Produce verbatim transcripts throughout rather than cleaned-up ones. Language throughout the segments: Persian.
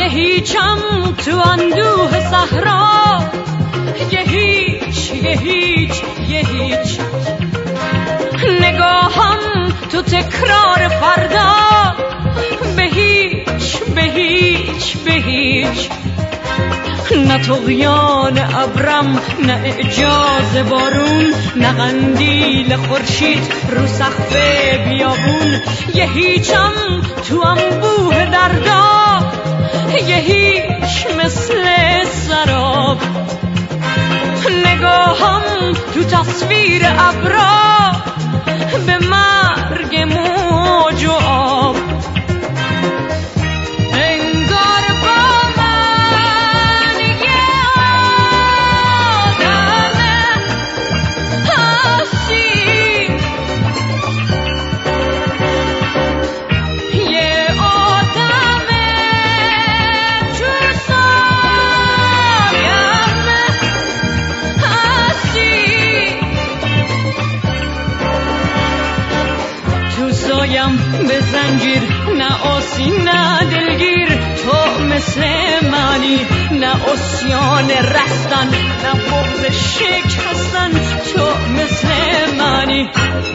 هیچم تو اندوه صحرا، یه هیچ یه هیچ یه هیچ. نگاهم تو تکرار فردا، به هیچ به هیچ به هیچ. نه طغیان ابرم، نه اعجاز بارون، نه قندیل خورشید رو سقف بیابون. یه هیچم تو انبوه دردا، یه هیچ مثل سراب. نگاهم تو تصویر ابرا، به مرگ موج و آب. به زنجیر نه آسی نه دلگیر، تو مثل منی نه اسیان رستن، نه بغض شکستن، تو مثل منی.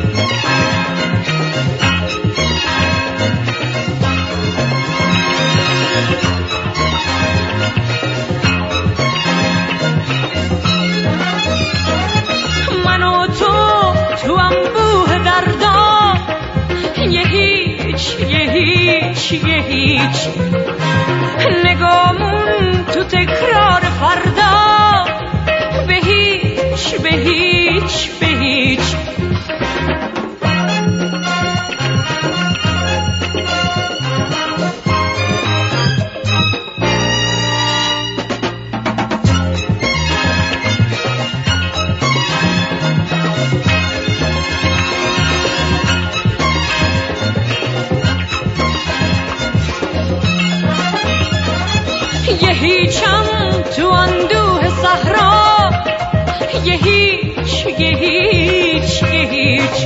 من و تو تو انبوه دردا، یه هیچ یه هیچ یه هیچ. نگامون تو تکرار فردا، به هیچ به هیچ به هیچ. یه هیچم تو اندوه صحرا، یه هیچ یه هیچ یه هیچ.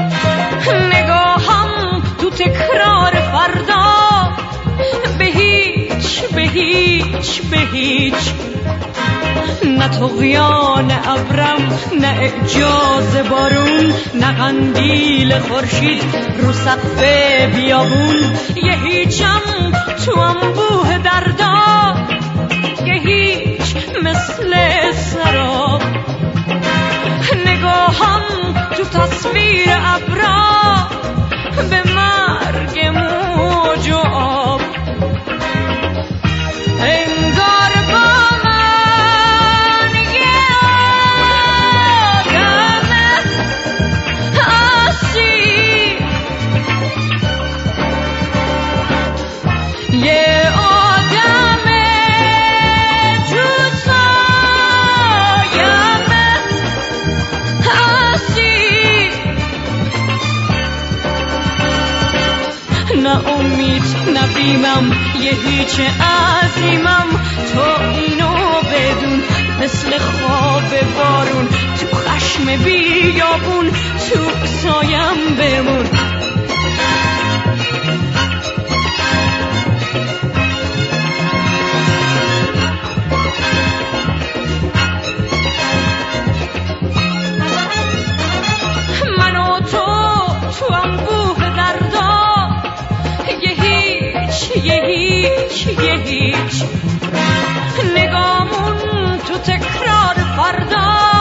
نگاهم تو تکرار فردا، به هیچ به هیچ به هیچ. نه طغیان ابرم، نه اعجاز بارون، نه قندیل خورشید رو سقف بیابون. یه هیچم تو انبوه دردا، یه هیچ مثل سراب. نگاهم تو تصویر ابرا، به مرگ موج و آب. انگار با من یه آدم اسیر، یه آدم تو سایم اسیر. نه امید نه بیمم، یه هیچ عظیمم. تو اینو بدون، مثل خواب بارون، تو خشم بیابون، تو سایم بمون. من و تو تو انبوه دردا، یه هیچ یه هیچ یه هیچ. نگامون تو تکرار فردا،